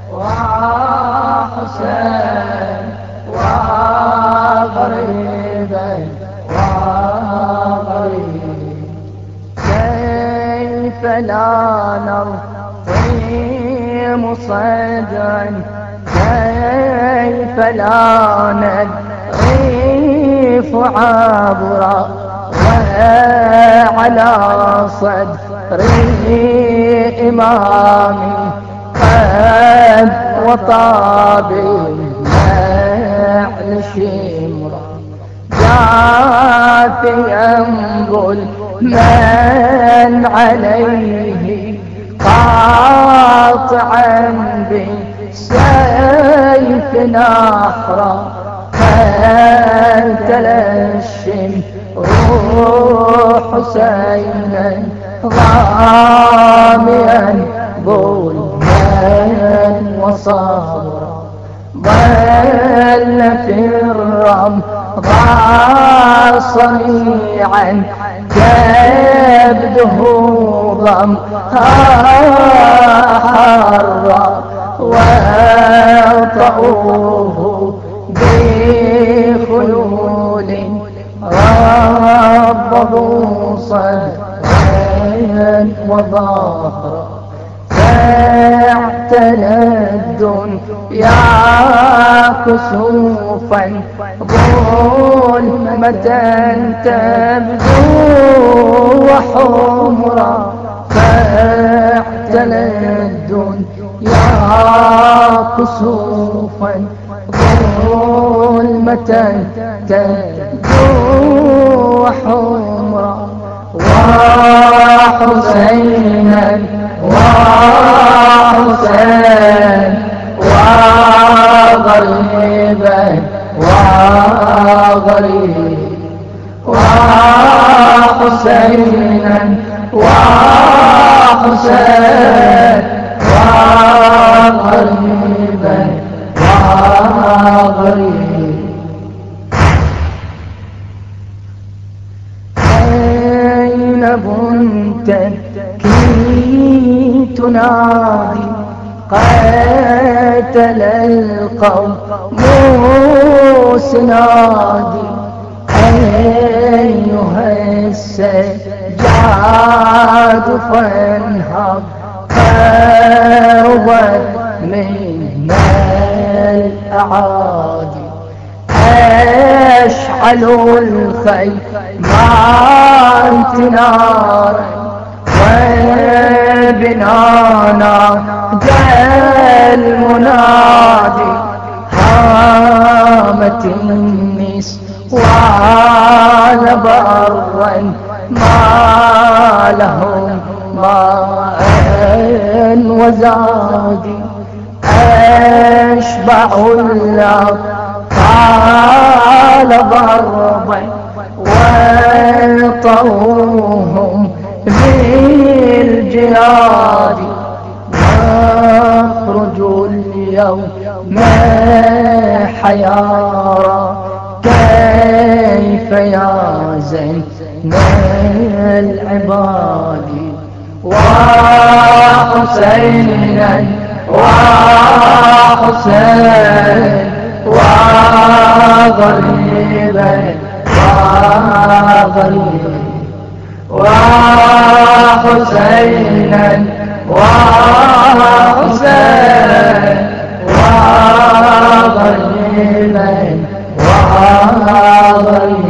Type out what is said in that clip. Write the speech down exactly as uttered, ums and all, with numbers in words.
وحسين وغريبا وغريب. كيف لا نرحم صدرا، كيف لا نغيف عبرا، وعلى صدره إمامي قد وطاب النعل شمرا. جاثيا ظلما عليه قاطعا بالسيف نحرا، فتلشم روح حسينا ضاميا ظلما وصبرا. ظل في الرمضاء صنيعا كبده ضمهارا، وطؤوه بخيول ربضوا صدرا وظهرا. فاعتلى الدنيا كسوفا ظلمة تبدو وحمرا. فاعتلى الدنيا كسوفا ظلمة تبدو وحمرا. وحسينا وحسين وغريبا وغريب. وحسينا وحسين وغريبا وغريب. زينب تبكي تنادي قتل القوم سنادي. أيها السجاد فانهض قربا من الأعادي. أشعلوا الخيمات نارا وبنانا جاء المنادي. هامت النسوان برا ما لهم ماء وزادي. أشبعوا الأطفال ضربا وطوهم بالجهاد. نخرج اليوم حيارى كيف يازن العباد. وحسينا وحسين وغريبا وغريب. وحسينا وحسين وغريبا وغريب.